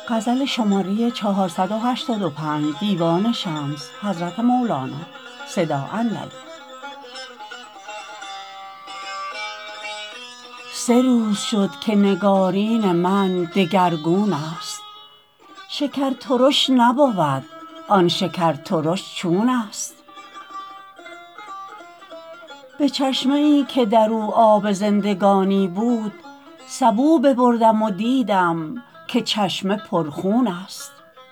سه روز شد که نگارین من دگرگون است. شکرترش نبود آن شکرترش چون است؟ به چشمه ای که در او آب زندگانی بود، سبو ببردم و دیدم که چشمه پرخون است.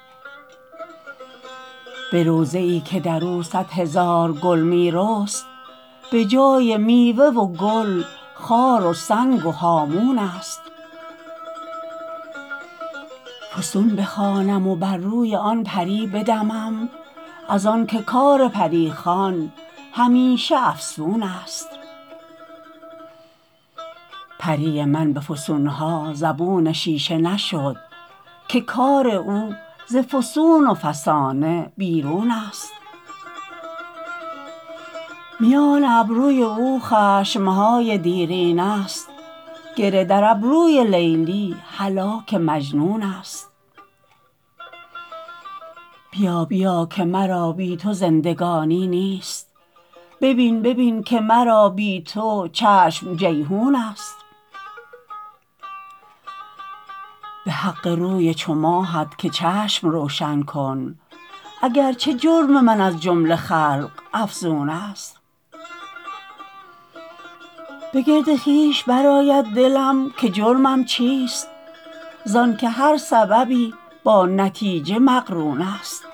به روضه ای که در او صد هزار گل می رست، به جای میوه و گل خار و سنگ و هامون است. فسون بخوانم و بر روی آن پری بدمم، از آنک کار پری خوان همیشه افسون است. پری من به فسون ها زبون شیشه نشد، که کار او ز فسون و فسانه بیرون است. میان ابروی او خشم های دیرینه ست، گره در ابروی لیلی هلاک مجنون است. بیا بیا که مرا بی تو زندگانی نیست، ببین ببین که مرا بی تو چشم جیحون است. به حق روی چو ماهت که چشم روشن کن، اگر چه جرم من از جمله خلق افزون است. به گرد خویش برآید دلم که جرمم چیست، زانک هر سببی با نتیجه مقرون است.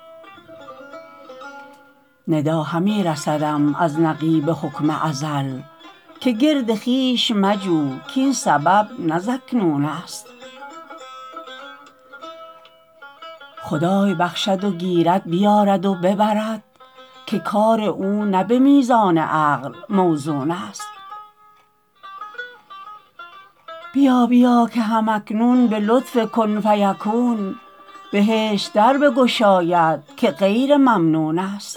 ندا همی رسدم از نقیب حکم ازل، که گرد خویش مجو کاین سبب نه ز اکنون است. خدای بخشد و گیرد بیارد و ببرد، که کار او نه به میزان عقل موزون است. بیا بیا که هم اکنون به لطف کن فیکون، بهشت در بگشاید که غیر ممنون است.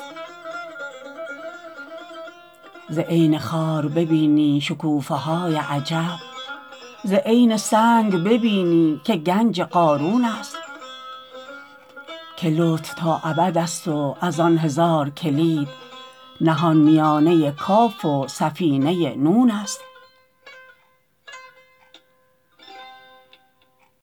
ز عین خار ببینی شکوفه های عجب، ز عین سنگ ببینی که گنج قارون است. که لطف تا ابد است و از آن هزار کلید، نهان میانه کاف و سفینه نون است.